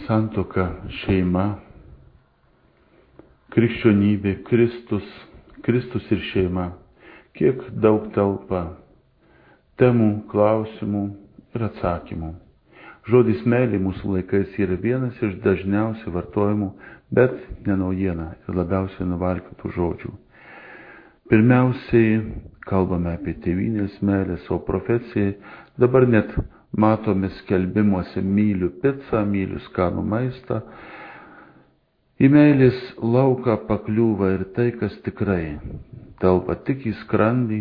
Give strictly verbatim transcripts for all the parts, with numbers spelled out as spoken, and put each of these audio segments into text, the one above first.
santuoka, šeima, krikščionybė, Kristus, Kristus ir šeima. Kiek daug telpa temų, klausimų ir atsakymų. Žodis meilė mūsų laikais yra vienas iš dažniausiai vartojimų, bet ne naujiena ir labiausiai nuvalkiotų žodžių. Pirmiausiai kalbame apie tėvynės meilę, savo profesiją. Dabar net matome skelbimuose myliu picą, myliu skanų maistą. Į meilės lauką pakliūva ir tai, kas tikrai telpa tik į skrandį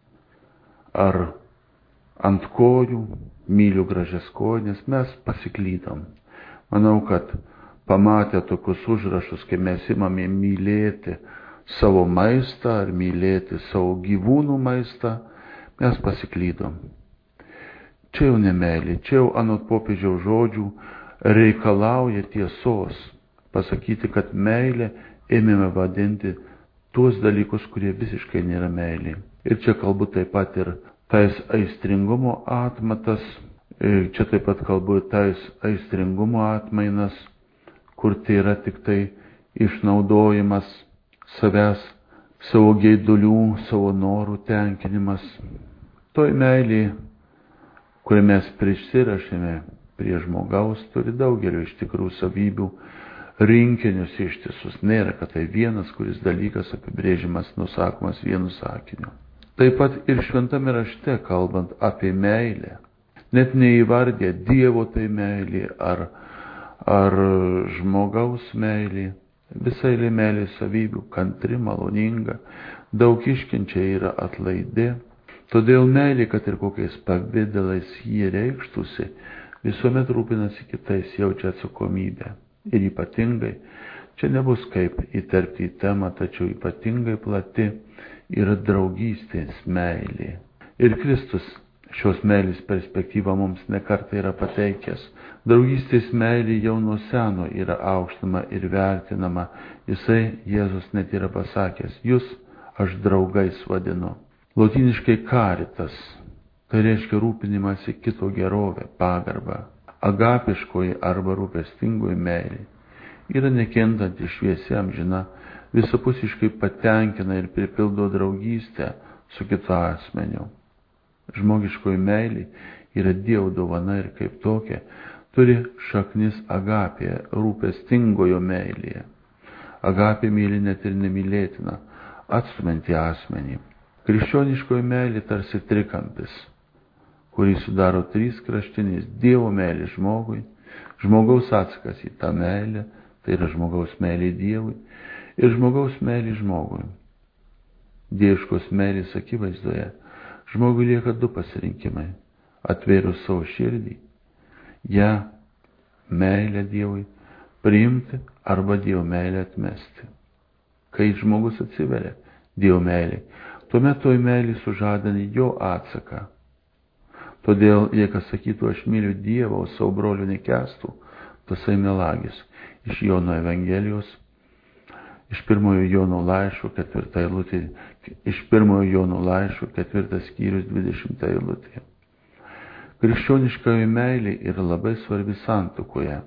ar ant kojų, myliu gražias kojines, mes pasiklydom. Manau, kad pamatę tokius užrašus, kai mes imame mylėti savo maistą ar mylėti savo gyvūnų maistą, mes pasiklydom. Čia jau ne meilė, čia jau anot popiežiaus žodžių reikalauja tiesos. Pasakyti, kad meilė ėmėme vadinti tuos dalykus, kurie visiškai nėra meilė. Ir čia kalbu taip pat ir tais aistringumo atmatas, čia taip pat kalbu ir tais aistringumo atmainas, kur tai yra tik tai išnaudojimas savęs, savo geidulių, savo norų tenkinimas. Toj meilė, kurią mes prisirašėme prie žmogaus, turi daugelio iš tikrų savybių, rinkinius ištisus. Nėra, kad tai vienas, kuris dalykas apibrėžimas, nusakomas vienu sakiniu. Taip pat ir šventame rašte, kalbant apie meilę, net neįvardė Dievo tai meilė ar, ar žmogaus meilė. Visai eilė meilės savybių, kantri, maloninga, daug iškenčia, yra atlaidi. Todėl meilė, kad ir kokiais pavidalais jie reikštųsi, visuomet rūpinasi kitais, jaučia atsakomybę. Ir ypatingai, čia nebus kaip įterpti į temą, tačiau ypatingai plati yra draugystės meilė. Ir Kristus šios meilės perspektyvą mums nekartą yra pateikęs. Draugystės meilė jau nuo seno yra aukštinama ir vertinama. Jisai, Jėzus, net yra pasakęs, jūs aš draugais vadinu. Lotyniškai caritas, tai reiškia rūpinimąsi kito gerovę, pagarbą. Agapiškoji arba rūpestingoji meilė yra nekintanti, šviesi, amžina, visapusiškai patenkina ir pripildo draugystę su kitu asmeniu. Žmogiškoji meilė yra Dievo dovana ir kaip tokia turi šaknis agapėje, rūpestingojo meilėje. Agapė myli net ir nemylėtina, atstumianti asmenį. Krikščioniškoji meilė tarsi trikampis, kurį sudaro trys kraštinės: Dievo meilė žmogui, žmogaus atsakas į tą meilę, tai yra žmogaus meilė Dievui, ir žmogaus meilė žmogui. Dieviškos meilės akivaizdoje žmogui lieka du pasirinkimai: atvėrus savo širdį, ją, meilę Dievui, priimti arba Dievo meilę atmesti. Kai žmogus atsiveria Dievo meilė, tuomet toj meilė sužadina jo atsaką. Todėl, jei kas sakytų, aš myliu Dievą, o savo brolių nekęstų, tasai melagis. Iš Jono Evangelijos, iš pirmojo Jono laiško, ketvirta eilutė, iš pirmojo Jono laiško, ketvirtas skyrius, dvidešimta eilutė. Krikščioniškoji meilė yra labai svarbi santuokoje.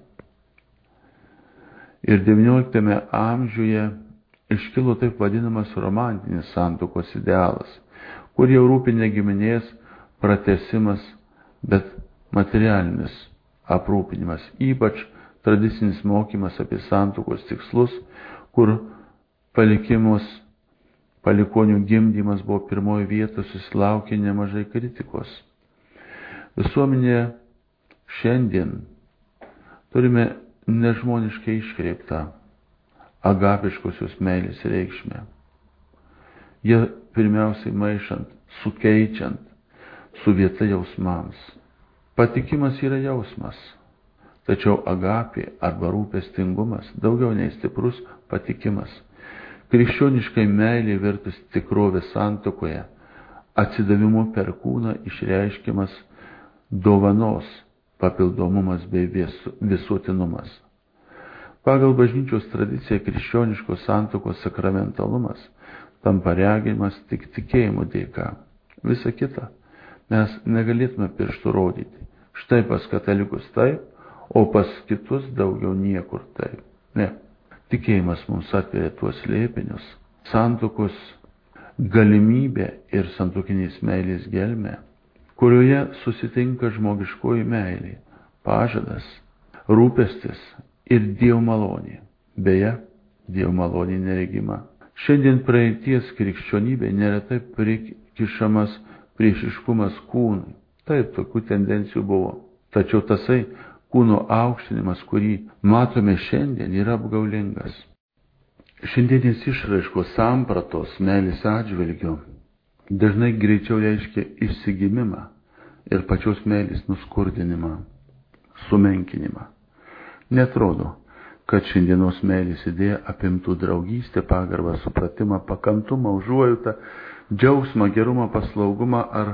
Ir devynioliktame amžiuje iškilo taip vadinamas romantinis santuokos idealas, kur jau rūpi ne giminės pratęsimas, bet materialinis aprūpinimas, ypač tradicinis mokymas apie santuokos tikslus, kur palikimus, palikonių gimdymas buvo pirmoji vieta, susilaukė nemažai kritikos. Visuomenė šiandien turime nežmoniškai iškreiptą agapiškosios meilės reikšmę. Jie pirmiausiai maišant, sukeičiant su vieta jausmams. Patikimas yra jausmas, tačiau agapė arba rūpestingumas daugiau nei stiprus patikimas. Krikščioniškai meilė virtus tikrovė santuokoje, atsidavimu per kūną išreiškiamas dovanos papildomumas bei visuotinumas. Pagal bažnyčios tradiciją krikščioniškos santuokos sakramentalumas tampa regimas tik tikėjimo dėka. Visa kita mes negalėtume pirštų rodyti. Štai pas katalikus taip, o pas kitus daugiau niekur taip. Ne. Tikėjimas mums atveria tuos slėpinius, santuokos galimybę ir santuokinės meilės gelmę, kurioje susitinka žmogiškoji meilė, pažadas, rūpestis ir Dievo malonė. Beje, Dievo malonė neregima. Šiandien praeities krikščionybė neretai prikišamas priešiškumas kūnui. Taip, tokių tendencijų buvo. Tačiau tasai kūno aukštinimas, kurį matome šiandien, yra apgaulingas. Šiandienis išraiškos sampratos meilės atžvilgiu dažnai greičiau reiškia išsigimimą ir pačios meilės nuskurdinimą, sumenkinimą. Netrodo, kad šiandienos meilės idėja apimtų draugystę, pagarbą, supratimą, pakantumą, užuojautą, džiaugsmą, gerumą, paslaugumą ar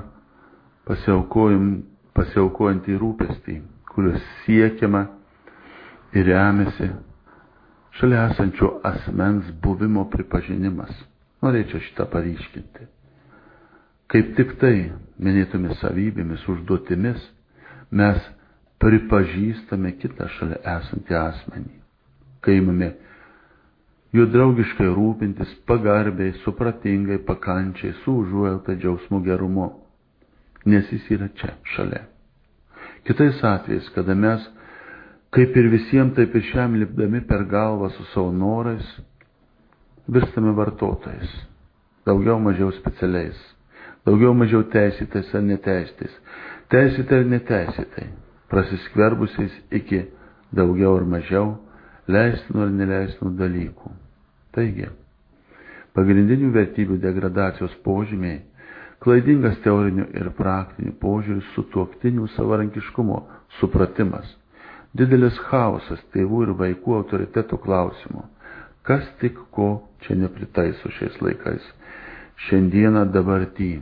pasiaukojant į rūpestį, kurios siekiama ir remiasi šalia esančio asmens buvimo pripažinimas. Norėčiau šitą paryškinti. Kaip tik tai, minėtomis savybėmis, užduotimis, mes pripažįstame kitą šalia esantį asmenį. Kai imame juo draugiškai rūpintis, pagarbiai, supratingai, pakančiai, su užuojauta, džiaugsmu, gerumu, nes jis yra čia, šalia. Kitais atvejais, kada mes, kaip ir visiems, taip ir šiam lipdami per galvą su savo norais, virstame vartotojais, daugiau mažiau specialiais, daugiau mažiau teisėtais ar neteisėtais, teisėtai ar neteisėtai, prasiskverbusiais iki daugiau ar mažiau leistinų ar neleistinų dalykų. Taigi, pagrindinių vertybių degradacijos požymiai, klaidingas teorinių ir praktinių požiūrių, sutuoktinių savarankiškumo supratimas, didelis chaosas tėvų ir vaikų autoritetų klausimų, kas tik ko čia nepritaiso šiais laikais, šiandieną dabartį,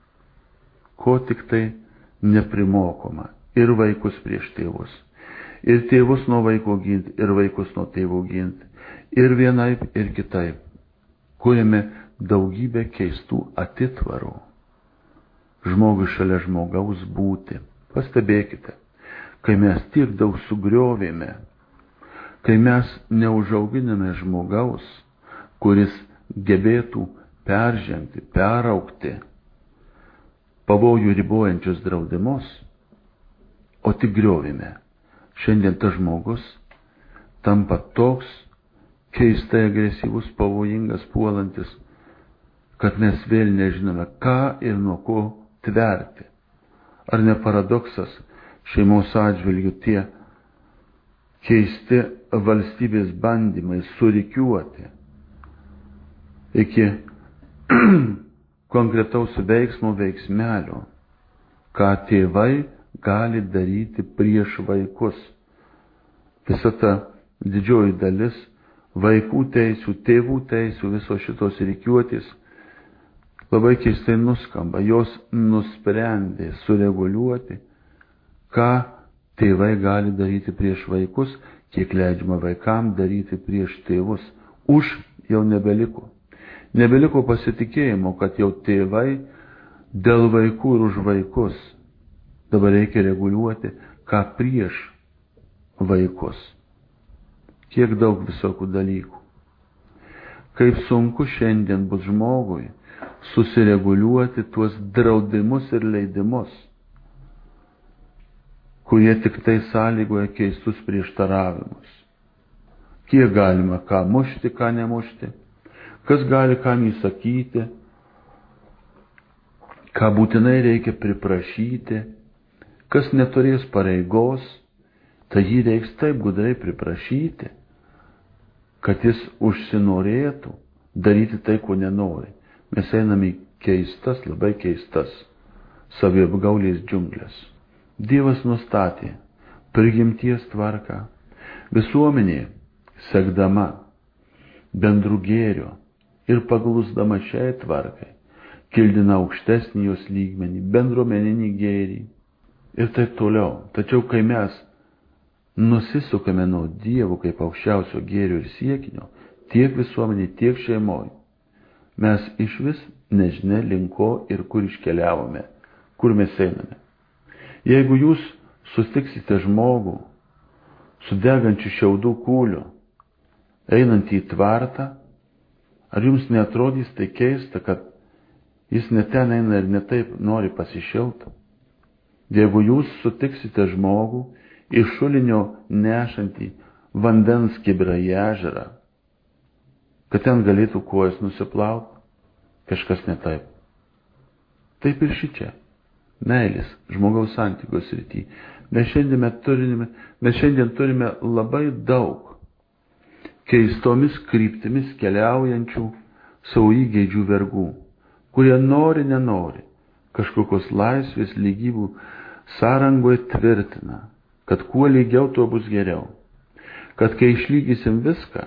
ko tik tai neprimokoma, ir vaikus prieš tėvus, ir tėvus nuo vaiko ginti, ir vaikus nuo tėvų ginti, ir vienaip, ir kitaip. Kuriame daugybę keistų atitvarų. Žmogui šalia žmogaus būti. Pastebėkite, kai mes tiek daug sugriovėme, kai mes neužauginame žmogaus, kuris gebėtų peržengti, peraugti pavojų ribojančius draudimus, o tik griovime. Šiandien tas žmogus tampa toks keistai agresyvus, pavojingas, puolantis, kad mes vėl nežinome, ką ir nuo ko tverti. Ar ne paradoksas šeimos atžvilgių tie keisti valstybės bandymai surikiuoti iki konkretaus veiksmo veiksmelio, ką tėvai gali daryti prieš vaikus. Visa ta didžioji dalis vaikų teisių, tėvų teisių, visos šitos rikiuotės labai keistai nuskamba. Jos nusprendė sureguliuoti, ką tėvai gali daryti prieš vaikus, kiek leidžiama vaikam daryti prieš tėvus. Už jau nebeliko. Nebeliko pasitikėjimo, kad jau tėvai dėl vaikų ir už vaikus. Dabar reikia reguliuoti, ką prieš vaikus. Kiek daug visokių dalykų. Kaip sunku šiandien bus žmogui susireguliuoti tuos draudimus ir leidimus, kurie tik tai sąlygoja keistus prieštaravimus. Kiek galima ką mušti, ką nemušti, kas gali kam įsakyti, ką būtinai reikia priprašyti, kas neturės pareigos, tai jį reiks taip gudrai priprašyti, kad jis užsinorėtų daryti tai, ko nenori. Mes einame į keistas, labai keistas saviapgaulės džiunglės. Dievas nustatė prigimties tvarką. Visuomenė, sekdama bendrų gėrio ir paglusdama šiai tvarkai, kildina aukštesnį jos lygmenį, bendruomeninį gėrį ir taip toliau. Tačiau kai mes nusisukame nuo Dievo kaip aukščiausio gėrio ir siekinio, tiek visuomenė, tiek šeimoje, mes iš vis nežinia link ko ir kur iškeliavome, kur mes einame. Jeigu jūs sustiksite žmogų, su degančiu šiaudų kūliu, einant į tvartą, ar jums neatrodys tai keista, kad jis ne ten eina ir ne taip nori pasišilti? Jeigu jūs sutiksite žmogų iš šulinio nešantį vandens kibirą į ežerą, kad ten galėtų kojas nusiplauti, kažkas ne taip. Taip ir šičia. Meilės, žmogaus santykios srity. Mes šiandien turime, mes šiandien turime labai daug keistomis kryptimis keliaujančių savo įgeidžių vergų, kurie nori, nenori, kažkokios laisvės lygybų sąrangoje tvirtina, kad kuo lygiau, tuo bus geriau. Kad kai išlygysim viską,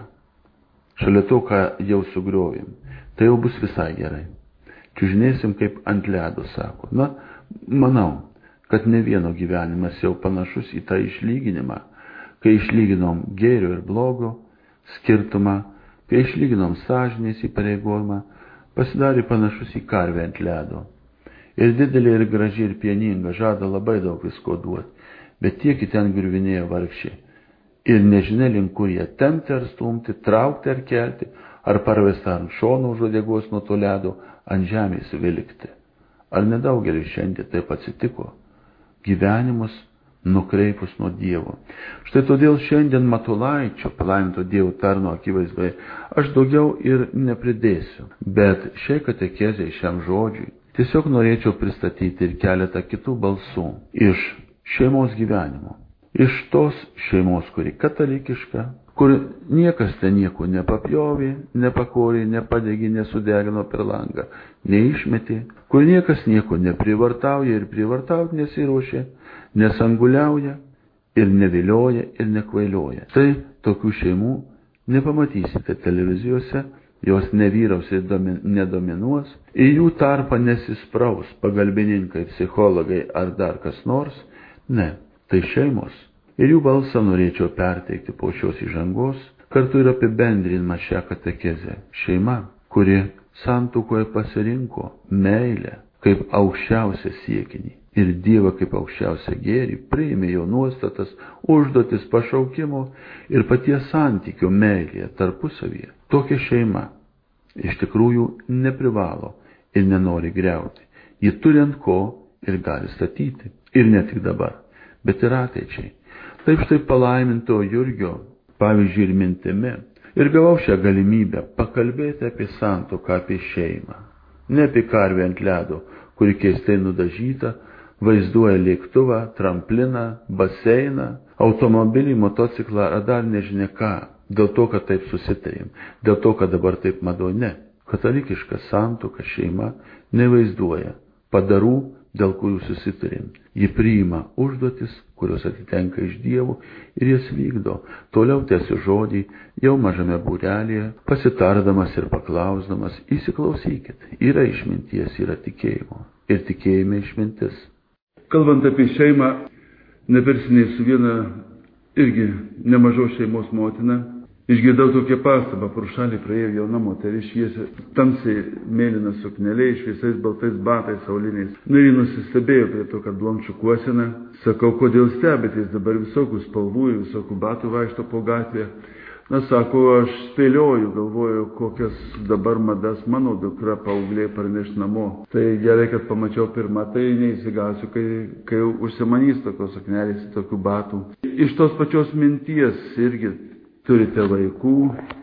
šalia to, ką jau sugriovim, tai jau bus visai gerai. Čiužinėsim kaip ant ledo, sako. Na, manau, kad ne vieno gyvenimas jau panašus į tą išlyginimą, kai išlyginom gėrio ir blogo skirtumą, kai išlyginom sąžinės įpareigojimą, pasidarė panašus į karvę ant ledo. Ir didelė, ir graži, ir pieninga, žada labai daug visko duoti, bet tiek į ten griuvinėja vargšiai. Ir nežinia, link kur jie tempti ar stumti, traukti ar kelti, ar parvesti ant šono už uodegos nuo to ledo, ant žemės vilkti. Ar nedaugelis šiandien taip atsitiko? Gyvenimus nukreipus nuo Dievo. Štai todėl šiandien Matulaičio, palaiminto Dievo tarno akivaizdoje, aš daugiau ir nepridėsiu. Bet šiai katekezei, šiam žodžiui, tiesiog norėčiau pristatyti ir keletą kitų balsų iš šeimos gyvenimo. Iš tos šeimos, kuri katalikiška, kur niekas ten nieko nepapjovė, nepakorė, nepadegė, nesudegino per langą, neišmetė, kur niekas nieko neprivartauja ir privartauti nesiruošia, nesanguliauja ir nevilioja ir nekvailioja. Tai tokių šeimų nepamatysite televizijose, jos nevyraus ir nedominuos, į jų tarpą nesispraus pagalbininkai, psichologai ar dar kas nors. Ne, tai šeimos. Ir jų balsą norėčiau perteikti po šios įžangos, kartu ir apibendrinimą šią katekezę. Šeima, kuri santuokoje pasirinko meilę kaip aukščiausią siekinį ir Dievą kaip aukščiausią gėrį, priėmė jo nuostatas, užduotis, pašaukimo ir paties santykio meilėje tarpusavyje. Tokia šeima iš tikrųjų neprivalo ir nenori griauti. Ji turi ant ko ir gali statyti. Ir ne tik dabar, bet ir ateičiai. Taip štai palaiminto Jurgio, pavyzdžiui, ir mintimi. Ir gavau šią galimybę pakalbėti apie santuoką, apie šeimą. Ne apie karvę ant ledo, kuri keistai nudažyta, vaizduoja lėktuvą, trampliną, baseiną, automobilį, motociklą ar dar nežinia ką. Dėl to, kad taip susitarėm. Dėl to, kad dabar taip madoj. Ne. Katalikiška santuoka, šeima nevaizduoja padarų, dėl kurių susitarėm. Ji priima užduotis, kurios atitenka iš Dievo ir jas vykdo. Toliau tęsiu žodį jau mažame būrelėje, pasitardamas ir paklausdamas, įsiklausykit, yra išminties, yra tikėjimo. Ir tikėjime išmintis. Kalbant apie šeimą, nepersiniai su viena irgi nemažos šeimos motina, išgirdau tokią pastabą, pro šalį praėjo jauna moteris, šviesiai, tamsiai mėlyna suknelė, šviesiais baltais batais sauliniais. Nu ir nusistebėjo prie to, kad blond šukuosena. Sakau, kodėl stebitės, dabar visokių spalvų ir visokių batų vaikšto po gatvę. Na, sako, aš spėlioju, galvoju, kokias dabar madas mano dukra paauglė parneš namo. Tai gerai, kad pamačiau pirmą, tai neįsigausiu, kai, kai užsimanys tokios suknelės, tokių batų. Iš tos pačios minties irgi turite vaikų,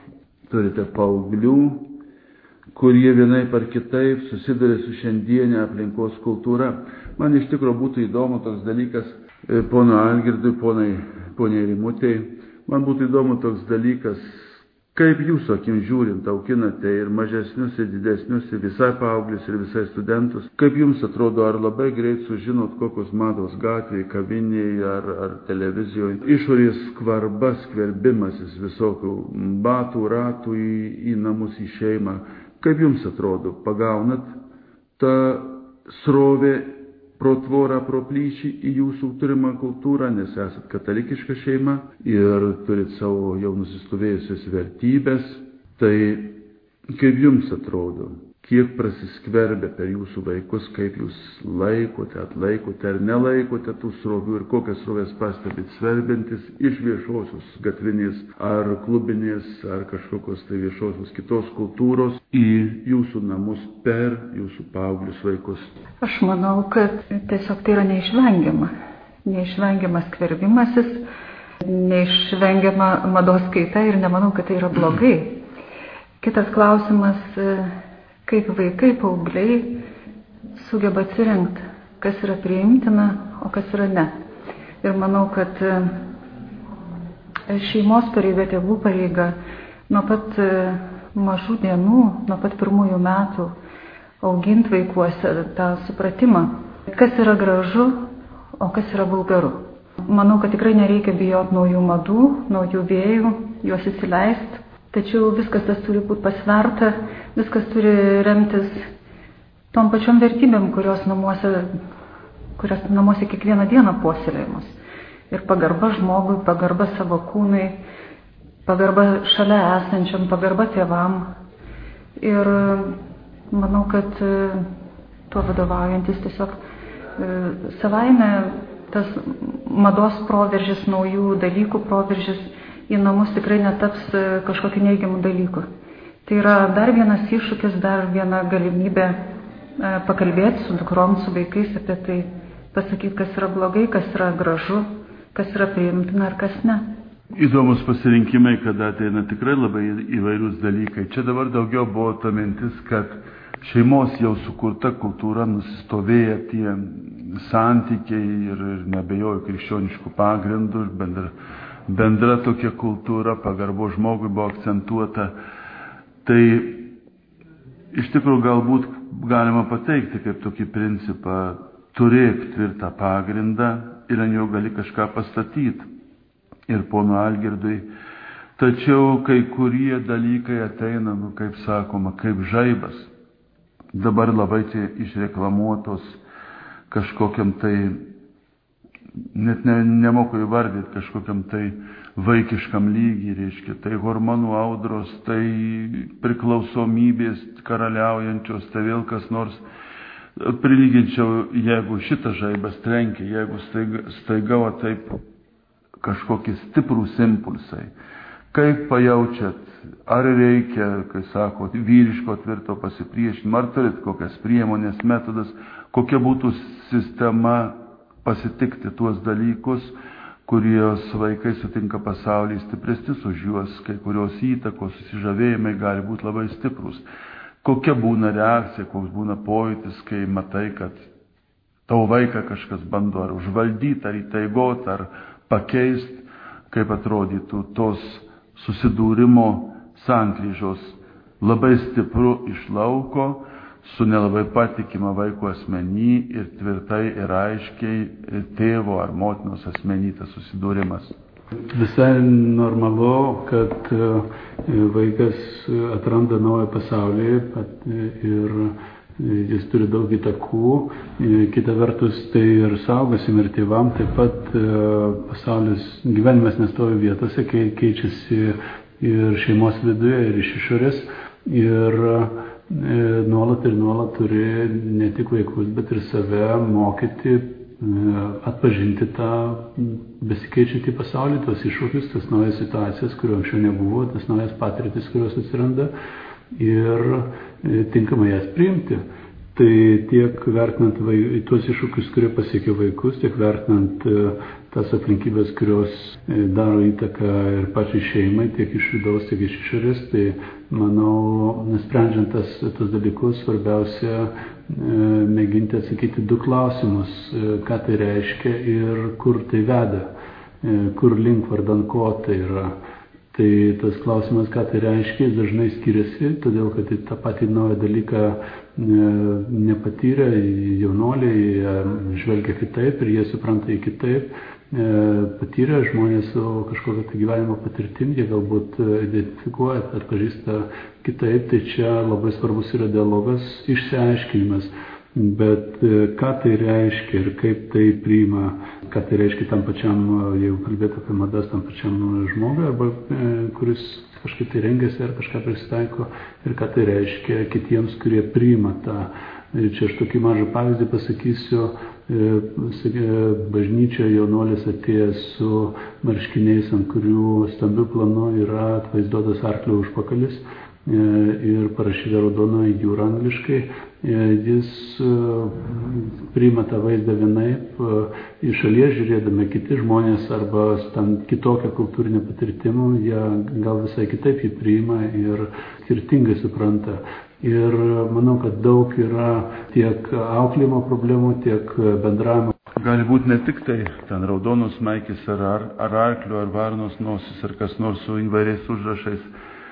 turite paauglių, kurie vienaip ar kitaip susiduria su šiandienė aplinkos kultūra. Man iš tikrųjų būtų įdomu toks dalykas, pono Algirdui, ponai, poniai Rimutei, man būtų įdomu toks dalykas, kaip jūsų akim žiūrint aukinate ir mažesnius, ir didesnius, ir visai paauglius, ir visai studentus. Kaip jums atrodo, ar labai greit sužinot, kokios mados gatvėje, kavinėje ar, ar televizijoje, išorės skvarba, skverbimasis visokių batų, ratų į, į namus, į šeimą. Kaip jums atrodo, pagaunat tą srovę pro tvorą, pro plyšį į jūsų turimą kultūrą, nes esat katalikiška šeima ir turit savo jau nusistovėjusias vertybės. Tai kaip jums atrodo, kiek prasiskverbia per jūsų vaikus, kaip jūs laikote, atlaikote ar nelaikote tų srovių ir kokias srovės pastebit sverbiantis iš viešosios gatvinės ar klubinės ar kažkokios tai viešosios kitos kultūros į jūsų namus per jūsų paauglius vaikus. Aš manau, kad tiesiog tai yra neišvengiama. Neišvengiamas skverbimasis, neišvengiama mados kaita ir nemanau, kad tai yra blogai. Kitas klausimas, kaip vaikai, paaugliai sugeba atsirinkti, kas yra priimtina, o kas yra ne. Ir manau, kad šeimos pareiga, tėvų pareiga nuo pat mažų dienų, nuo pat pirmųjų metų auginti vaikuose tą supratimą, kas yra gražu, o kas yra vulgaru. Manau, kad tikrai nereikia bijoti naujų madų, naujų vėjų, juos įsileisti. Tačiau viskas tas turi būti pasverta, viskas turi remtis tom pačiom vertybėm, kurios namuose, kurios namuose kiekvieną dieną puoselėjimus. Ir pagarba žmogui, pagarba savo kūnui, pagarba šalia esančiam, pagarba tėvam. Ir manau, kad tuo vadovaujantis tiesiog savaime tas mados proveržis, naujų dalykų proveržis į namus tikrai netaps kažkokiu neigiamu dalyku. Tai yra dar vienas iššūkis, dar viena galimybė pakalbėti su dukrom, su vaikais apie tai, pasakyti, kas yra blogai, kas yra gražu, kas yra priimtina ir kas ne. Įdomus pasirinkimai, kada ateina tikrai labai įvairūs dalykai. Čia dabar daugiau buvo ta mintis, kad šeimos jau sukurta kultūra, nusistovėję tie santykiai ir, ir nebejoju krikščioniškų pagrindų, bendra, bendra tokia kultūra, pagarbo žmogui buvo akcentuota. Tai iš tikrųjų galbūt galima pateikti kaip tokį principą, turėk tvirtą pagrindą ir ant jo gali kažką pastatyti. Ir pono Algirdui. Tačiau kai kurie dalykai ateina, nu, kaip sakoma, kaip žaibas. Dabar labai čia išreklamuotos kažkokiam tai, net ne, nemoku įvardyti, kažkokiam tai vaikiškam lygiai, reiškia, tai hormonų audros, tai priklausomybės karaliaujančios, tai vėl kas nors. Prilyginčiau, jeigu šitas žaibas trenkia, jeigu staiga, staiga va taip kažkokie stiprūs impulsai. Kaip pajaučiat, ar reikia, kai sako, vyriško tvirto pasipriešinimo, ar turit kokias priemonės, metodas, kokia būtų sistema pasitikti tuos dalykus, kurios vaikai sutinka pasaulyje stipresnis už juos, kai kurios įtakos, susižavėjimai gali būti labai stiprus. Kokia būna reakcija, koks būna pojūtis, kai matai, kad tavo vaiką kažkas bando ar užvaldyti, ar įtaigoti, ar pakeisti, kaip atrodytų tos susidūrimo sankryžos, labai stipru iš lauko, su nelabai patikima vaiko asmenį ir tvirtai ir aiškiai tėvo ar motinos asmenį tas susidūrimas. Visai normalu, kad vaikas atranda naują pasaulį ir jis turi daug įtakų. Kita vertus, tai ir saugosim ir tėvam, taip pat pasaulis, gyvenimas nestovi vietose, keičiasi ir šeimos viduje, ir iš išorės. Ir nuolat ir nuolat turi ne tik vaikus, bet ir save mokyti, atpažinti tą besikeičiantį pasaulį, tos iššūkius, tas naujas situacijas, kuriuo anksčiau nebuvo, tas naujas patirtis, kurios atsiranda, ir tinkamai jas priimti. Tai tiek vertinant vai, tuos iššūkius, kurie pasiekia vaikus, tiek vertinant tas aplinkybės, kurios daro įtaką ir pačiai šeimai, tiek iš vidaus, tiek iš išorės. Tai manau, nesprendžiant tas, tas dalykus, svarbiausia mėginti atsakyti du klausimus, ką tai reiškia ir kur tai veda, kur link vardan ko tai yra. Tai tas klausimas, ką tai reiškia, jis dažnai skiriasi, todėl kad tą patį naują dalyką nepatyrę jaunuoliai žvelgia kitaip ir jie supranta jį kitaip. Patyrę žmonės su kažkokia tai gyvenimo patirtim, jie galbūt identifikuoja, atpažįsta kitaip, tai čia labai svarbus yra dialogas, išsiaiškinimas. Bet ką tai reiškia ir kaip tai priima, ką tai reiškia tam pačiam, jeigu kalbėtų apie madas, tam pačiam žmogui, arba kuris kažkaip tai rengiasi ar kažką prisitaiko, ir ką tai reiškia kitiems, kurie priima tą. Čia aš tokį mažą pavyzdį pasakysiu. Bažnyčia jaunuolis atėjęs su marškiniais, ant kurių stambiu planu yra atvaizduotas arklio užpakalis ir parašyta raudona jūra angliškai. Jis priima tą vaizdą vienaip, iš šalies žiūrėdami kiti žmonės arba tam kitokią kultūrinę patirtimą, jie gal visai kitaip jį priima ir skirtingai supranta. Ir manau, kad daug yra tiek auklėjimo problemų, tiek bendravimo. Gali būti ne tik tai ten raudonos maikės ar, ar, ar arklio, ar varnos nosis, ar kas nors su įvairiais užrašais.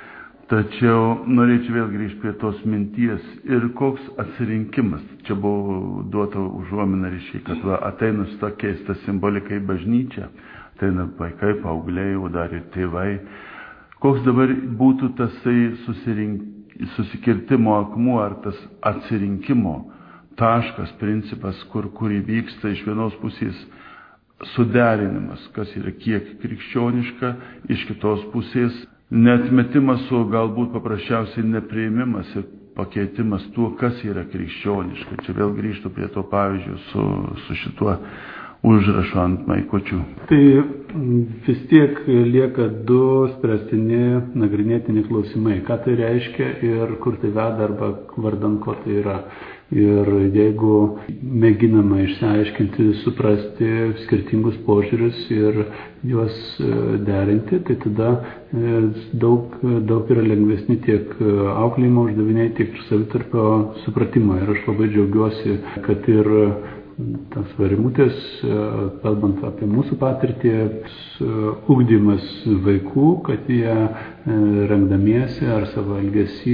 Tačiau norėčiau vėl grįžti prie tos minties ir koks atsirinkimas. Čia buvo duota užuomina ryšiai, kad va, ateina su ta keista simbolika į bažnyčią, ateina vaikai, paaugliai, o dar ir tėvai. Koks dabar būtų tasai susirinkimas? Susikirtimo akmuo ar tas atsirinkimo taškas, principas, kur, kur įvyksta iš vienos pusės suderinimas, kas yra kiek krikščioniška, iš kitos pusės neatmetimas, o galbūt paprasčiausiai nepriėmimas ir pakeitimas tuo, kas yra krikščioniška. Čia vėl grįžtu prie to pavyzdžio su, su šituo užrašu ant maikučių. Tai vis tiek lieka du spręstini nagrinėtini klausimai. Ką tai reiškia ir kur tai veda arba vardan ko tai yra. Ir jeigu mėginama išsiaiškinti, suprasti skirtingus požiūrius ir juos derinti, tai tada daug, daug yra lengvesni tiek auklėjimo uždaviniai, tiek savitarpio supratimo. Ir aš labai džiaugiuosi, kad ir tas Varimutės, kalbant apie mūsų patirtį, ugdymas vaikų, kad jie rengdamiesi ar savo elgesį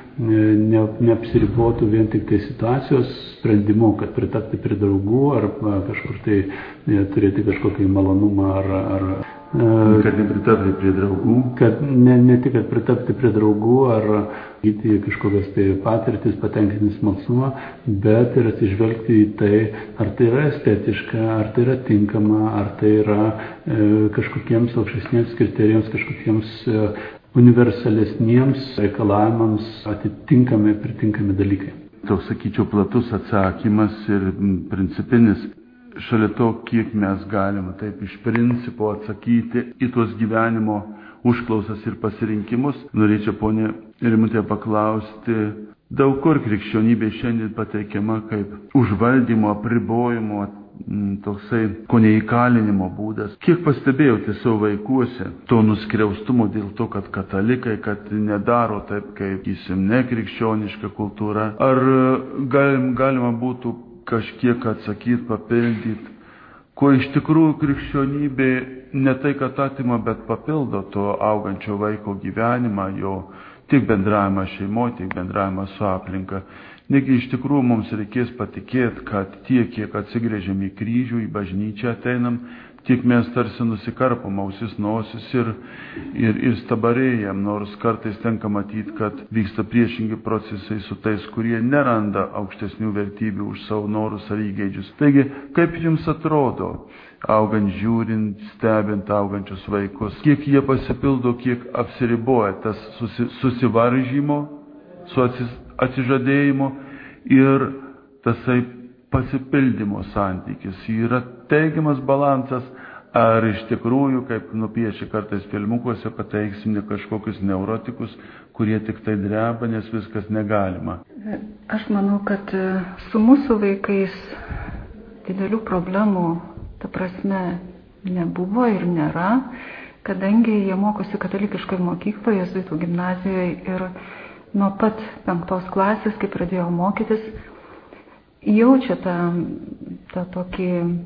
ne, neapsiribotų vien tik tai situacijos sprendimu, kad pritapti prie draugų ar kažkur tai turėti kažkokį malonumą ar, ar kad nepritapti prie draugų. Kad ne, ne tik, kad pritapti prie draugų ar įgyti kažkokias tai patirtis, patenkinti smalsumą, bet ir atsižvelgti į tai, ar tai yra estetiška, ar tai yra tinkama, ar tai yra e, kažkokiems aukštesniems kriterijams, kažkokiems e, universalesniems reikalavimams atitinkami, pritinkami dalykai. Toks, sakyčiau, platus atsakymas ir principinis. Šalia to, kiek mes galime taip iš principo atsakyti į tuos gyvenimo užklausas ir pasirinkimus, norėčiau, ponė Rimutė, paklausti, daug kur krikščionybė šiandien pateikiama kaip užvaldymo, apribojimo, toksai kone įkalinimo būdas. Kiek pastebėjote savo vaikuose to nuskriaustumo dėl to, kad katalikai, kad nedaro taip, kaip, gysim, nekrikščioniška kultūra, ar galim, galima būtų kažkiek atsakyti, papildyti, ko iš tikrųjų krikščionybė ne tai, kad atima, bet papildo to augančio vaiko gyvenimą, jo tiek bendravimą šeimoje, tiek bendravimą su aplinka. Negi iš tikrųjų mums reikės patikėti, kad tiek, kiek atsigrėžiam į kryžių, į bažnyčią ateinam, tiek mes tarsi nusikarpom ausis, nosis ir, ir, ir stabarėjam, nors kartais tenka matyti, kad vyksta priešingi procesai su tais, kurie neranda aukštesnių vertybių už savo norus ar įgeidžius. Taigi, kaip jums atrodo, augant, žiūrint, stebint augančius vaikus, kiek jie pasipildo, kiek apsiriboja tas susi, susivaržymo, su atsis, atsižadėjimo ir tasai pasipildymo santykis. Yra teigiamas balansas, ar iš tikrųjų, kaip nupiešia kartais filmukuose, pateiksim ne kažkokius neurotikus, kurie tik tai dreba, nes viskas negalima. Aš manau, kad su mūsų vaikais didelių problemų, ta prasme, nebuvo ir nėra, kadangi jie mokosi katalikiškoje mokykloje, jėzuitų gimnazijoje ir nuo pat penktos klasės, kai pradėjo mokytis, jaučia tą, tą tokį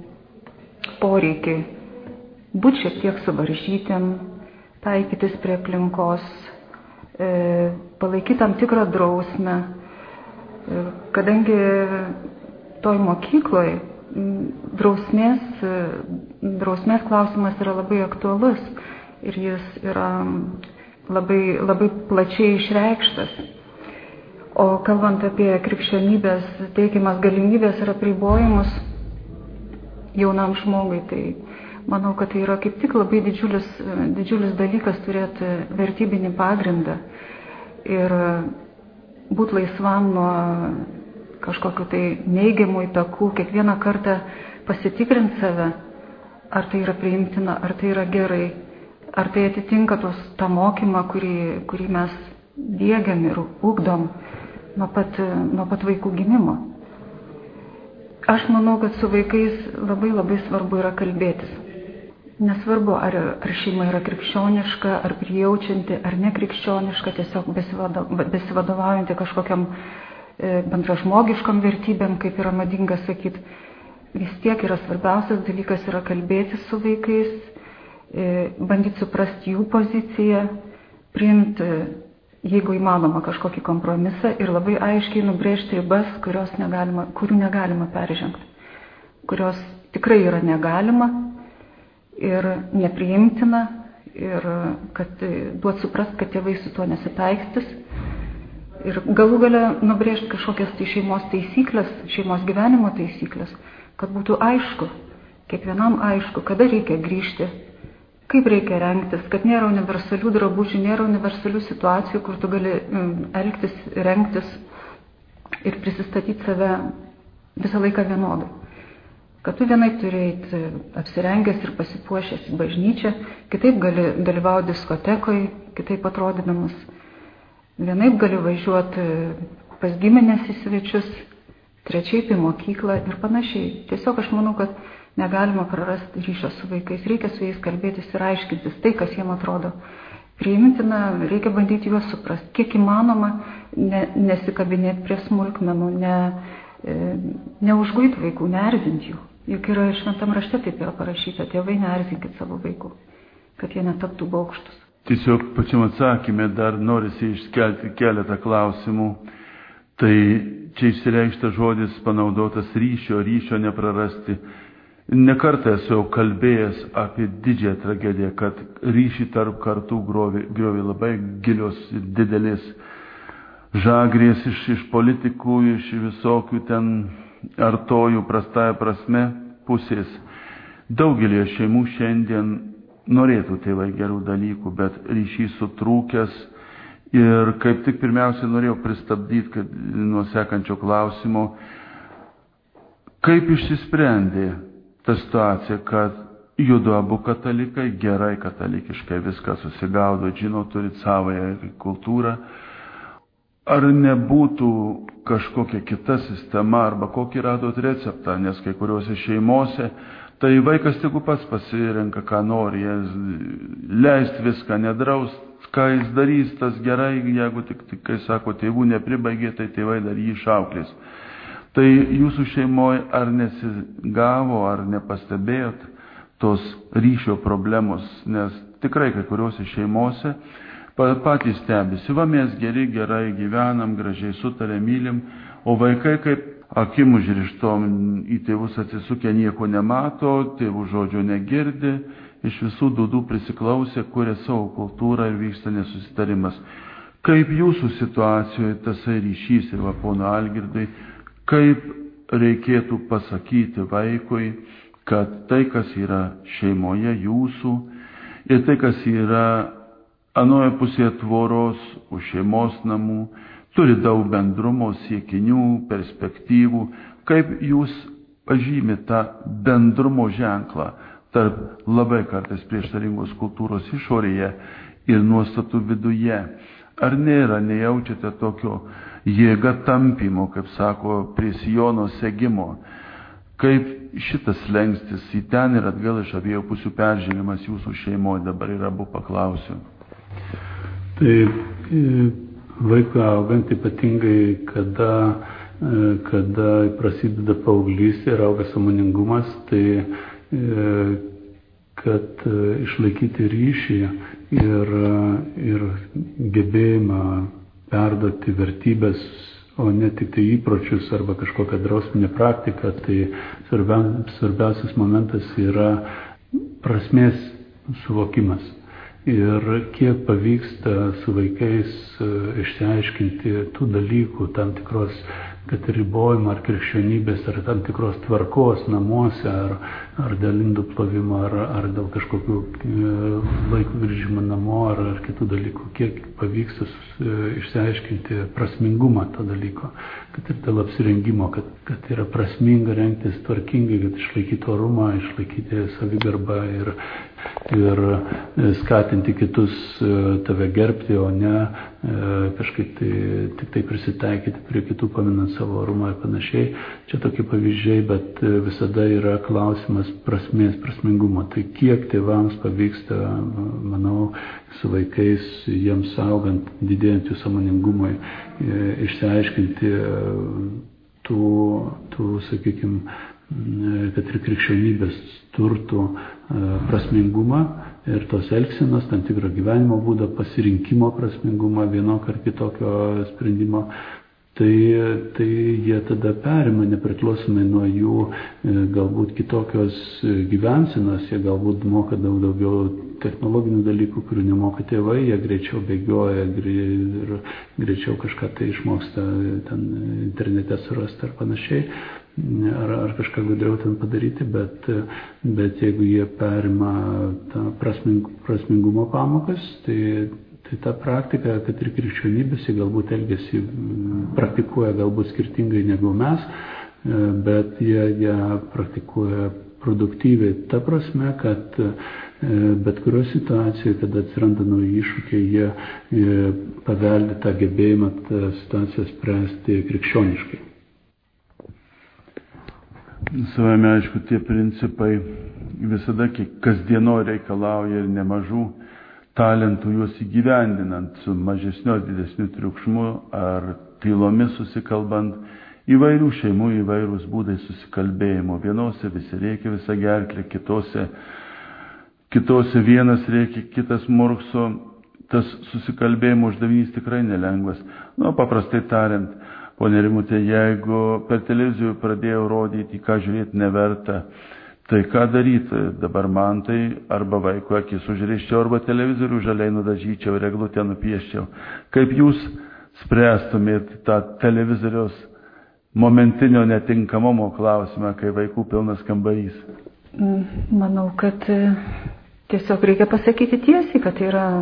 poreikį būti šiek tiek suvaržytėm, taikytis prie aplinkos, e, palaikyti tam tikrą drausmę, e, kadangi toj mokykloje drausmės, drausmės klausimas yra labai aktualus ir jis yra labai, labai plačiai išreikštas. O kalbant apie krikščionybės teikiamas galimybės ir apribojimus jaunam žmogui, tai manau, kad tai yra kaip tik labai didžiulis, didžiulis dalykas turėti vertybinį pagrindą ir būti laisvam nuo kažkokiu tai neigiamų įtakų, kiekvieną kartą pasitikrinti save, ar tai yra priimtina, ar tai yra gerai, ar tai atitinka tos, tą mokymą, kurį, kurį mes diegiam ir ugdom nuo pat, nuo pat vaikų gimimo. Aš manau, kad su vaikais labai labai svarbu yra kalbėtis. Nesvarbu, ar, ar šeima yra krikščioniška, ar prijaučianti, ar nekrikščioniška, tiesiog besivadovaujanti kažkokiam e, bendražmogiškam vertybėm, kaip yra madinga sakyti. Vis tiek yra svarbiausias dalykas yra kalbėtis su vaikais, e, bandyti suprasti jų poziciją, priimti, jeigu įmanoma, kažkokį kompromisą ir labai aiškiai nubrėžti ribas, kurios negalima, kurių negalima peržengti, kurios tikrai yra negalima ir nepriimtina ir kad duot suprast, kad tėvai su tuo nesitaikstys ir galų gale nubrėžti kažkokias tai šeimos taisyklės, šeimos gyvenimo taisyklės, kad būtų aišku, kiekvienam aišku, kada reikia grįžti, kaip reikia rengtis, kad nėra universalių drabužių, nėra universalių situacijų, kur tu gali elgtis, rengtis ir prisistatyti save visą laiką vienodai. Kad tu vienaip turi eiti apsirengęs ir pasipuošęs į bažnyčią, kitaip gali dalyvauti diskotekoje, kitaip atrodydamas, vienaip gali važiuoti pas giminės į svečius, trečiaip į mokyklą ir panašiai. Tiesiog aš manau, kad negalima prarasti ryšio su vaikais, reikia su jais kalbėtis ir aiškintis tai, kas jiem atrodo priimtina, reikia bandyti juos suprasti, kiek įmanoma, ne, nesikabinėti prie smulkmenų, ne, e, neužguiti vaikų, neerzinti jų. Juk yra šventam rašte taip yra parašyta, tėvai neerzinkit savo vaikų, kad jie netaptų baukštus. Tiesiog pačiam atsakymė dar norisi iškelti keletą klausimų. Tai čia išsireikštas žodis panaudotas ryšio, ryšio neprarasti. Nekartą esu kalbėjęs apie didžiąją tragediją, kad ryšį tarp kartų griovė labai gilios ir didelės žagrės iš, iš politikų, iš visokių ten artojų prastąją prasme pusės. Daugelį šeimų šiandien norėtų tėvai gerų dalykų, bet ryšys sutrūkęs. Ir kaip tik pirmiausia norėjau pristabdyti, kad nuo sekančio klausimo, kaip išsisprendė ta situacija, kad judu abu katalikai, gerai katalikiškai viską susigaudo, žino, turi savąją kultūrą. Ar nebūtų kažkokia kita sistema arba kokį radot receptą, nes kai kuriuose šeimose tai vaikas tik pats pasirenka, ką nori, leist viską, nedraust, ką jis darys, tas gerai, jeigu tik, tik kai sako, tėvų nepribaigė, tai tėvai dar jį išauklės. Tai jūsų šeimoje ar nesigavo, ar nepastebėjot tos ryšio problemos, nes tikrai kai kuriuose šeimose patys stebisi, va mes geri, gerai gyvenam, gražiai sutarė, mylim, o vaikai kaip akim užrištom į tėvus atsisukę nieko nemato, tėvų žodžio negirdi, iš visų dūdų prisiklausė, kuria savo kultūrą ir vyksta nesusitarimas. Kaip jūsų situacijoje tasai ryšys ir va pono Algirdai, kaip reikėtų pasakyti vaikui, kad tai, kas yra šeimoje jūsų ir tai, kas yra anoje pusėje tvoros už šeimos namų, turi daug bendrumo, siekinių, perspektyvų, kaip jūs pažymite tą bendrumo ženklą tarp labai kartais prieštaringos kultūros išorėje ir nuostatų viduje. Ar nėra, nejaučiate tokio jėga tampimo, kaip sako, prie sijono segimo, kaip šitas slengstis į ten ir atgal iš abiejų pusių peržengimas jūsų šeimoje dabar yra, abu paklausiu. Tai vaiką augant ypatingai, kada, kada prasideda paauglystė ir auga sąmoningumas, tai kad išlaikyti ryšį ir, ir gebėjimą perduoti vertybės, o ne tik tai įpročius arba kažkokią drausminę praktiką, tai svarbiausias momentas yra prasmės suvokimas. ir kiek pavyksta su vaikais išsiaiškinti tų dalykų, tam tikros, kad ribojimo ar krikščionybės, ar tam tikros tvarkos namuose, ar, ar dėl indų plovimo, ar, ar dėl kažkokių laikų grįžimo namo, ar, ar kitų dalykų, kiek pavyksta išsiaiškinti prasmingumą to dalyko, kad ir dėl apsirengimo, kad, kad yra prasminga rengtis tvarkingai, kad išlaikyti orumą, išlaikyti savigarbą ir, ir skatinti kitus tave gerbti, o ne kažkaip tai, tik tai prisitaikyti prie kitų, paminant savo orumą ir panašiai. Čia tokie pavyzdžiai, bet visada yra klausimas prasmės, prasmingumo. Tai kiek tėvams pavyksta, manau, su vaikais, jiems augant, didėjant jų sąmoningumui, išsiaiškinti tų, tų sakykime, kad ir krikščionybės turtų prasmingumą ir tos elgsenos, tam tikro gyvenimo būdo, pasirinkimo prasmingumą, vienokio ar kitokio sprendimo, tai, tai jie tada perima nepriklausomai nuo jų galbūt kitokios gyvensenos, jie galbūt moka daug daugiau technologinių dalykų, kurių nemoka tėvai, jie greičiau bėgioja ir greičiau kažką tai išmoksta ten internete surasti ar panašiai. Ar, ar kažką gudriau ten padaryti, bet, bet jeigu jie perima tą prasming, prasmingumo pamokas, tai, tai ta praktika, kad ir krikščionybės, jie galbūt elgesi, praktikuoja galbūt skirtingai negu mes, bet jie ją praktikuoja produktyviai. Ta prasme, kad bet kurioje situacijoje, kada atsiranda nauji iššūkiai, jie paveldi tą gebėjimą tą situaciją spręsti krikščioniškai. Savame, aišku, tie principai visada kasdieno reikalauja ir nemažų talentų juos įgyvendinant, su mažesniu ar didesniu triukšmu ar tylomis susikalbant, įvairių šeimų, įvairūs būdai susikalbėjimo. Vienose visi rėkia visą gerklę, kitose, kitose vienas rėkia, kitas murkso. Tas susikalbėjimo uždavinys tikrai nelengvas. Nu, paprastai tariant, ponė Rimutė, jeigu per televizijų pradėjau rodyti, ką žiūrėti neverta, tai ką daryti? Dabar man tai arba vaiko akis užriščiau, arba televizorių žaliai nudažyčiau, eglutę nupieščiau. Kaip jūs spręstumėt tą televizoriaus momentinio netinkamumo klausimą, kai vaikų pilnas kambarys? Manau, kad tiesiog reikia pasakyti tiesiai, kad tai yra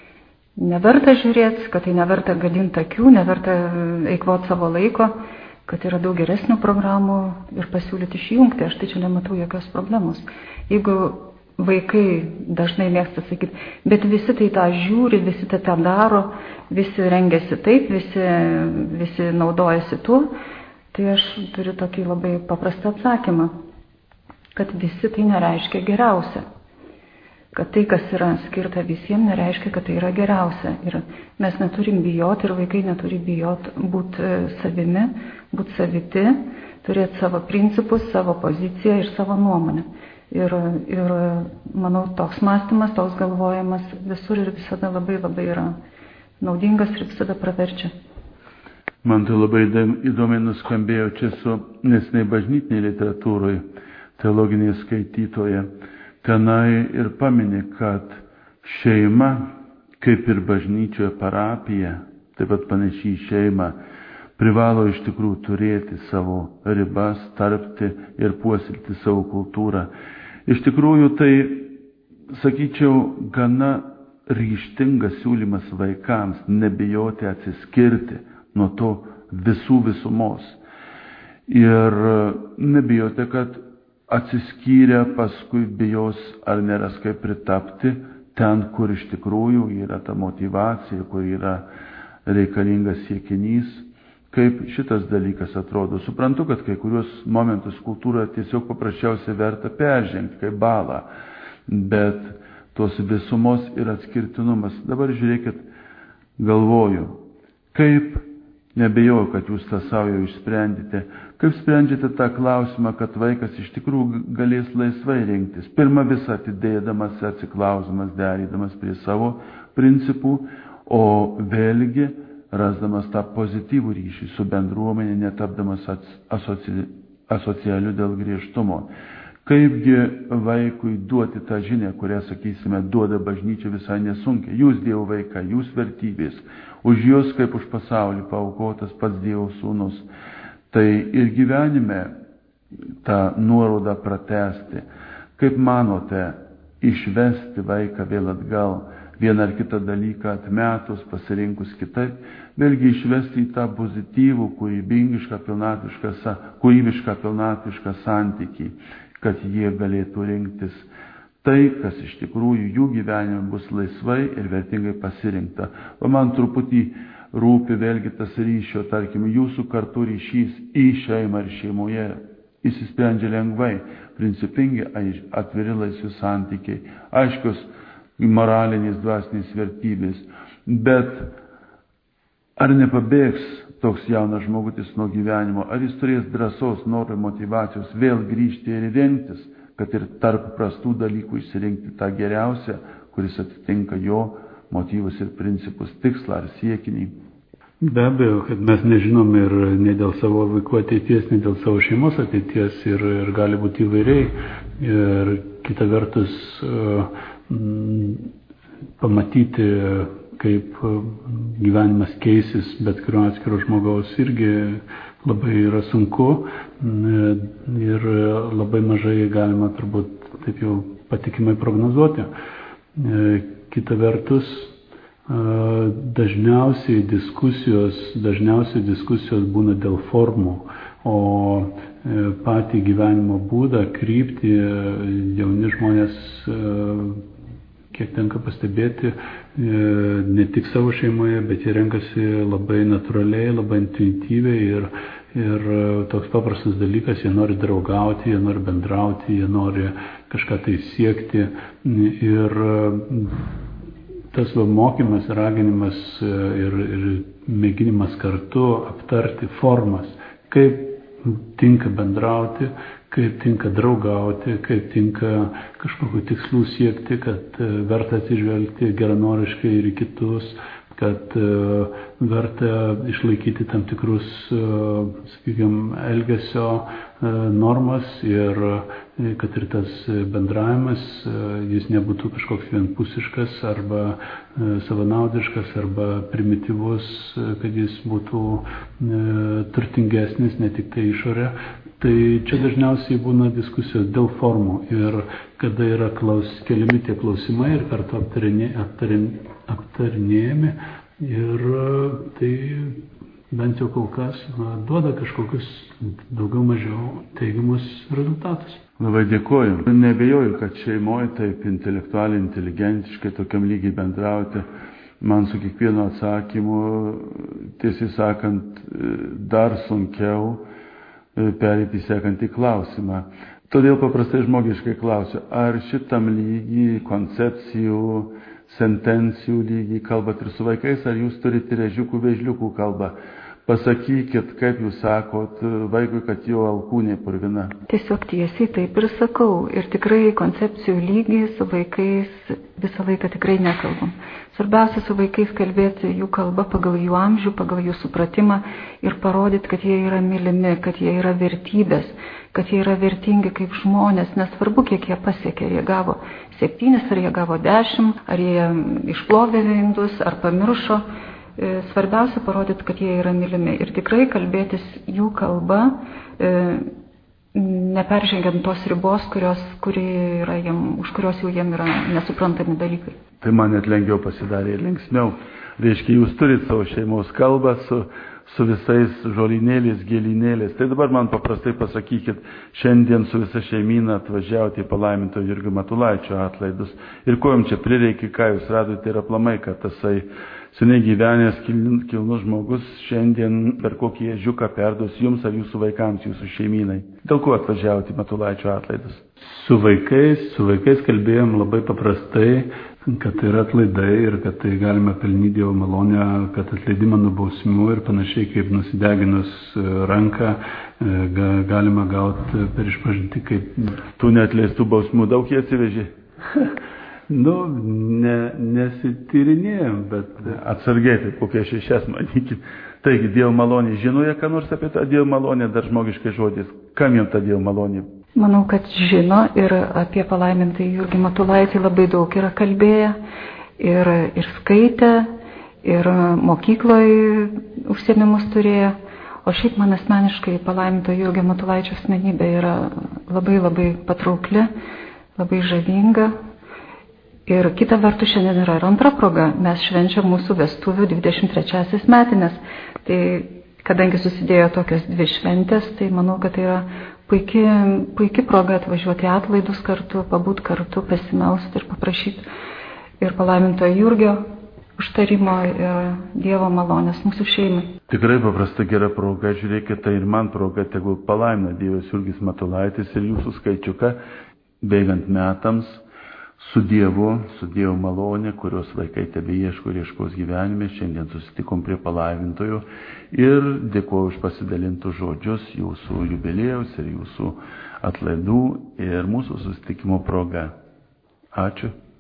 neverta žiūrėti, kad tai neverta gadinti akių, neverta eikvoti savo laiko, kad yra daug geresnių programų ir pasiūlyti išjungti. Aš tai čia nematau jokios problemos. Jeigu vaikai dažnai mėgsta sakyti, bet visi tai tą žiūri, visi tai tą daro, visi rengiasi taip, visi, visi naudojasi tuo, tai aš turiu tokį labai paprastą atsakymą, kad visi tai nereiškia geriausia. Kad tai, kas yra skirta visiems, nereiškia, kad tai yra geriausia. Ir mes neturim bijoti, ir vaikai neturi bijoti būti savimi, būti saviti, turėti savo principus, savo poziciją ir savo nuomonę. Ir, ir manau, toks mąstymas, toks galvojimas visur ir visada labai labai yra naudingas ir visada praverčia. Man tai labai įdomiai nuskambėjo čia su nesnei bažnytiniai literatūroje, teologinėje skaitytoje. Tenai ir paminė, kad šeima, kaip ir bažnyčioje parapija, taip pat panašiai šeima, privalo iš tikrųjų turėti savo ribas, tarpti ir puoselėti savo kultūrą. Iš tikrųjų tai, sakyčiau, gana ryžtingas siūlymas vaikams nebijoti atsiskirti nuo to visų visumos. Ir nebijoti, kad atsiskyrę paskui bijos ar neras kaip pritapti ten, kur iš tikrųjų yra ta motyvacija, kur yra reikalingas siekinys, kaip šitas dalykas atrodo. Suprantu, kad kai kurios momentus kultūroje tiesiog paprasčiausiai verta peržengti kaip balą, bet tos visumos ir atskirtinumas. Dabar žiūrėkit, galvoju, kaip, nebejoju, kad jūs tą savo išsprendite, kaip sprendžiate tą klausimą, kad vaikas iš tikrųjų galės laisvai rinktis. Pirma visą atidėdamas, atsiklausimas, derydamas prie savo principų, o vėlgi rasdamas tą pozityvų ryšį su bendruomenė, netapdamas asoci... asocialiu dėl griežtumo. Kaipgi vaikui duoti tą žinią, kurią, sakysime, duoda bažnyčia visai nesunkiai. Jūs Dievo vaikai, jūs vertybės, už jūs kaip už pasaulį paaukotas pats Dievo sūnus. Tai ir gyvenime tą nuorodą pratęsti. Kaip manote, išvesti vaiką vėl atgal, vieną ar kitą dalyką atmetus, pasirinkus kitaip, vėlgi išvesti į tą pozityvų, kūrybišką, pilnatvišką, kūrybišką, pilnatvišką santykį, kad jie galėtų rinktis tai, kas iš tikrųjų jų gyvenime bus laisvai ir vertingai pasirinkta. O man truputį rūpi vėlgi tas ryšio, tarkim, jūsų kartu ryšys į šeimą ir šeimoje įsisprendžia lengvai, principingi, atviri laisvi santykiai, aiškios moralinės, dvasinės vertybės. Bet ar nepabėgs toks jaunas žmogutis nuo gyvenimo, ar jis turės drąsos, noro, motyvacijos vėl grįžti ir rinktis, kad ir tarp prastų dalykų išsirinkti tą geriausią, kuris atitinka jo motyvus ir principus, tikslą ar siekinį. Be abejo, kad mes nežinom ir ne dėl savo vaikų ateities, ne dėl savo šeimos ateities ir, ir gali būti įvairiai. Ir kita vertus m, pamatyti, kaip gyvenimas keisis bet kurio atskiro žmogaus irgi labai yra sunku ir labai mažai galima turbūt taip jau patikimai prognozuoti. Kita vertus, dažniausiai diskusijos, dažniausiai diskusijos būna dėl formų, o patį gyvenimo būdą, kryptį jauni žmonės, kiek tenka pastebėti, ne tik savo šeimoje, bet jie renkasi labai natūraliai, labai intuityviai ir, ir toks paprastas dalykas, jie nori draugauti, jie nori bendrauti, jie nori kažką tai siekti ir tas va, mokymas, raginimas ir, ir mėginimas kartu aptarti formas, kaip tinka bendrauti, kaip tinka draugauti, kaip tinka kažkokių tikslų siekti, kad verta atsižvelgti geranoriškai ir į kitus, kad verta išlaikyti tam tikrus, sakykime, elgesio normas ir kad ir tas bendravimas, jis nebūtų kažkoks vienpusiškas arba savanaudiškas arba primityvus, kad jis būtų turtingesnis, ne tik tai išorė. Tai čia dažniausiai būna diskusijos dėl formų ir kada yra klaus, keliami tie klausimai ir kartu aptarinė, aptarin, aptarinėjami ir tai bent jau kol kas na, duoda kažkokius daugiau mažiau teigiamus rezultatus. Labai dėkoju. Nebejoju, kad šeimoje taip intelektualiai, inteligentiškai tokiam lygiai bendrauti. Man su kiekvienu atsakymu, tiesiai sakant, dar sunkiau perėti sekantį klausimą. Todėl paprastai žmogiškai klausiu, ar šitam lygiai koncepcijų, sentencijų lygiai kalbat ir su vaikais, ar jūs turite režiukų, vežliukų kalbą? Pasakykit, kaip jūs sakot vaikui, kad jo alkūnė purvina. Tiesiog tiesiai taip ir sakau. Ir tikrai koncepcijų lygiai su vaikais visą laiką tikrai nekalbam. Svarbiausia su vaikais kalbėti jų kalbą pagal jų amžių, pagal jų supratimą ir parodyti, kad jie yra mylimi, kad jie yra vertybės, kad jie yra vertingi kaip žmonės. Nesvarbu, kiek jie pasiekė. Ar jie gavo septynis, ar jie gavo dešimt, ar jie išplovė indus, ar pamiršo. Svarbiausia parodyti, kad jie yra mylimi ir tikrai kalbėtis jų kalba, e, neperžengiant tos ribos, kurios, kuri yra jiem, už kurios jau jiem yra nesuprantami dalykai. Tai man net lengviau pasidarė ir linksmiau. Reiškia, jūs turite savo šeimos kalbą su, su visais žolinėliais, gėlinėliais. Tai dabar man paprastai pasakykit, šiandien su visa šeimyna atvažiavote į palaiminto Jurgio Matulaičio atlaidus. Ir ko jums čia prireikia, ką jūs radote ir aplamai, kad tasai seniai gyvenęs kilnus žmogus šiandien per kokį ežiuką perduos jums ar jūsų vaikams, jūsų šeimynai. Dėl ko atvažiavote į Matulaičio atlaidus? Su vaikais, su vaikais kalbėjom labai paprastai, kad tai yra atlaidai ir kad tai galima pelnyti Dievo malonę, kad atleidimą nuo bausmių ir panašiai kaip nusideginus ranką galima gauti per išpažintį kaip... Tų neatleistų bausmių daug jie atsivežė? Nu, ne, nesityrinėjom, bet... Atsargiai, tai kokie šešias manykit. Taigi, Dievo malonė žinoja, ką nors apie tą Dievo malonę, dar žmogiškai žodis. Kam jam ta Dievo malonė? Manau, kad žino ir apie palaimintąjį Jurgį Matulaitį labai daug yra kalbėję ir, ir skaitę, ir mokykloje užsiėmimus turėjo. O šiaip man asmeniškai palaiminto Jurgio Matulaičio asmenybė yra labai labai patraukli, labai žavinga. Ir kita vertus šiandien yra ir antra proga. Mes švenčiam mūsų vestuvių dvidešimt trečiąsias metinės. Tai kadangi susidėjo tokios dvi šventės, tai manau, kad tai yra puikia, puikia proga atvažiuoti atlaidus kartu, pabūt kartu, pasimelsti ir paprašyti ir palaiminto Jurgio užtarimo ir Dievo malonės mūsų šeimai. Tikrai paprasta gera proga, žiūrėkit, tai ir man proga, tegul palaimina Dievas Jurgis Matulaitis ir jūsų skaičiuką, bėgant metams, su Dievu, su Dievo malonė, kurios vaikai tebe ieško ir ieškos gyvenime. Šiandien susitikom prie palaimintojo ir dėkuoju už pasidalintus žodžius jūsų jubiliejaus ir jūsų atlaidų ir mūsų susitikimo proga. Ačiū.